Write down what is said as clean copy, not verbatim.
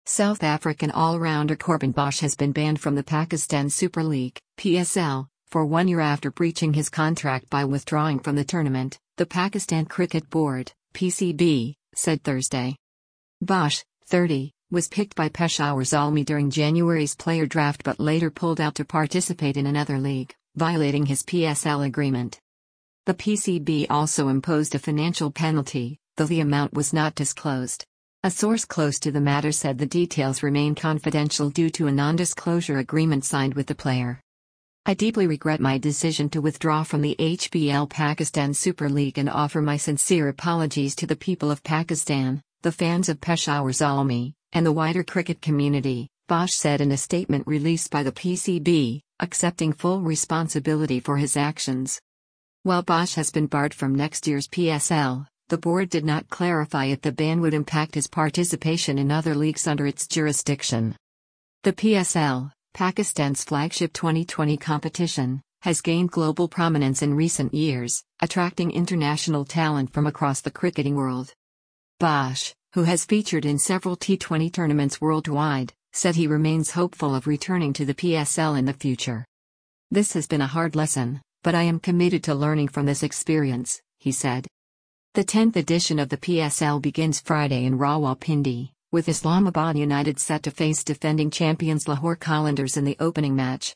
South African all-rounder Corbin Bosch has been banned from the Pakistan Super League (PSL) for 1 year after breaching his contract by withdrawing from the tournament, the Pakistan Cricket Board (PCB) said Thursday. Bosch, 30, was picked by Peshawar Zalmi during January's player draft but later pulled out to participate in another league, violating his PSL agreement. The PCB also imposed a financial penalty, though the amount was not disclosed. A source close to the matter said the details remain confidential due to a non-disclosure agreement signed with the player. I deeply regret my decision to withdraw from the HBL Pakistan Super League and offer my sincere apologies to the people of Pakistan, the fans of Peshawar Zalmi, and the wider cricket community, Bosch said in a statement released by the PCB, accepting full responsibility for his actions. While Bosch has been barred from next year's PSL, the board did not clarify if the ban would impact his participation in other leagues under its jurisdiction. The PSL, Pakistan's flagship 2020 competition, has gained global prominence in recent years, attracting international talent from across the cricketing world. Bosch, who has featured in several T20 tournaments worldwide, said he remains hopeful of returning to the PSL in the future. "This has been a hard lesson, but I am committed to learning from this experience," he said. The 10th edition of the PSL begins Friday in Rawalpindi, with Islamabad United set to face defending champions Lahore Qalandars in the opening match.